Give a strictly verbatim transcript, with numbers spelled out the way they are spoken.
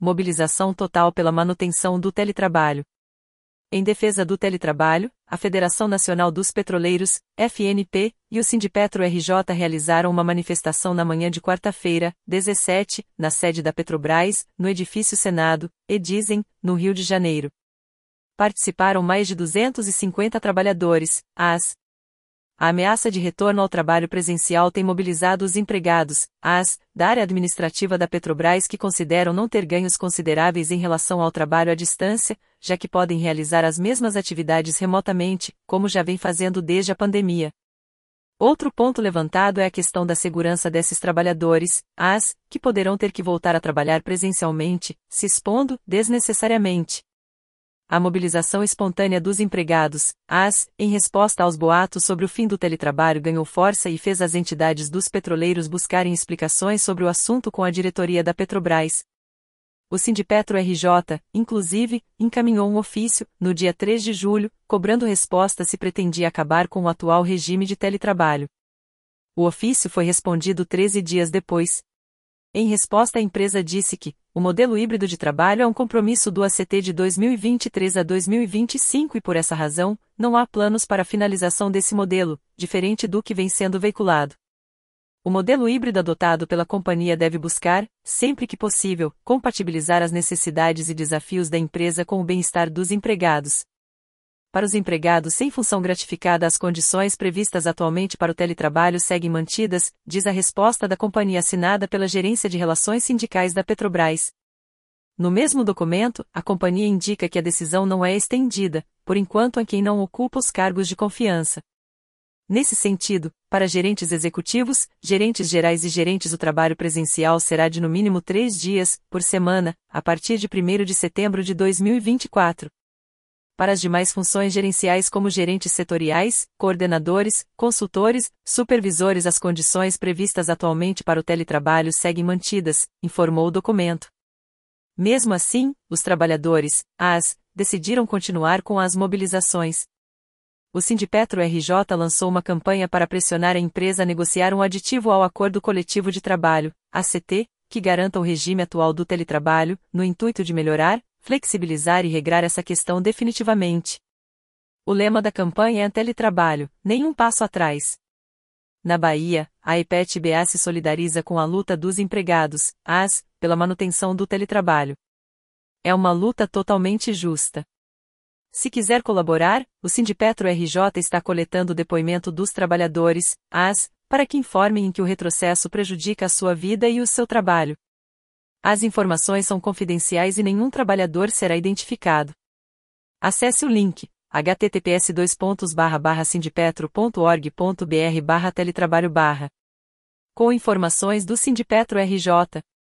mobilização total pela manutenção do teletrabalho. Em defesa do teletrabalho, a Federação Nacional dos Petroleiros, F N P, e o Sindipetro R J realizaram uma manifestação na manhã de quarta-feira, dezessete, na sede da Petrobras, no edifício Senado, e dizem, no Rio de Janeiro. Participaram mais de duzentos e cinquenta trabalhadores, as A ameaça de retorno ao trabalho presencial tem mobilizado os empregados, as, da área administrativa da Petrobras que consideram não ter ganhos consideráveis em relação ao trabalho à distância, já que podem realizar as mesmas atividades remotamente, como já vem fazendo desde a pandemia. Outro ponto levantado é a questão da segurança desses trabalhadores, as, que poderão ter que voltar a trabalhar presencialmente, se expondo, desnecessariamente. A mobilização espontânea dos empregados, as, em resposta aos boatos sobre o fim do teletrabalho ganhou força e fez as entidades dos petroleiros buscarem explicações sobre o assunto com a diretoria da Petrobras. O Sindipetro R J, inclusive, encaminhou um ofício, no dia três de julho, cobrando resposta se pretendia acabar com o atual regime de teletrabalho. O ofício foi respondido treze dias depois. Em resposta, a empresa disse que o modelo híbrido de trabalho é um compromisso do A C T de dois mil e vinte e três a dois mil e vinte e cinco e por essa razão, não há planos para a finalização desse modelo, diferente do que vem sendo veiculado. O modelo híbrido adotado pela companhia deve buscar, sempre que possível, compatibilizar as necessidades e desafios da empresa com o bem-estar dos empregados. Para os empregados sem função gratificada, as condições previstas atualmente para o teletrabalho seguem mantidas, diz a resposta da companhia assinada pela Gerência de Relações Sindicais da Petrobras. No mesmo documento, a companhia indica que a decisão não é estendida, por enquanto, a quem não ocupa os cargos de confiança. Nesse sentido, para gerentes executivos, gerentes gerais e gerentes o trabalho presencial será de no mínimo três dias, por semana, a partir de primeiro de setembro de dois mil e vinte e quatro. Para as demais funções gerenciais como gerentes setoriais, coordenadores, consultores, supervisores, as condições previstas atualmente para o teletrabalho seguem mantidas, informou o documento. Mesmo assim, os trabalhadores, as, decidiram continuar com as mobilizações. O Sindipetro R J lançou uma campanha para pressionar a empresa a negociar um aditivo ao Acordo Coletivo de Trabalho, A C T, que garanta o regime atual do teletrabalho, no intuito de melhorar, flexibilizar e regrar essa questão definitivamente. O lema da campanha é teletrabalho, nenhum passo atrás. Na Bahia, a E P E T B A se solidariza com a luta dos empregados, as, pela manutenção do teletrabalho. É uma luta totalmente justa. Se quiser colaborar, o Sindipetro R J está coletando o depoimento dos trabalhadores, as, para que informem em que o retrocesso prejudica a sua vida e o seu trabalho. As informações são confidenciais e nenhum trabalhador será identificado. Acesse o link h t t p s dois pontos barra barra sindipetro ponto org ponto b r barra teletrabalho barra com informações do Sindipetro R J.